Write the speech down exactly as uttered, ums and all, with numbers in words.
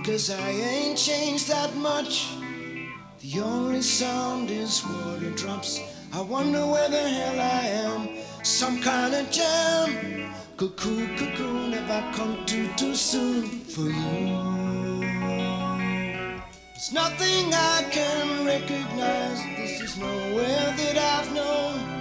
'cause I ain't changed that much. The only sound is water drops. I wonder where the hell I am. Some kind of jam. Cuckoo, cuckoo, never come too, too soon for you. There's nothing I can recognize. This is nowhere that I've known.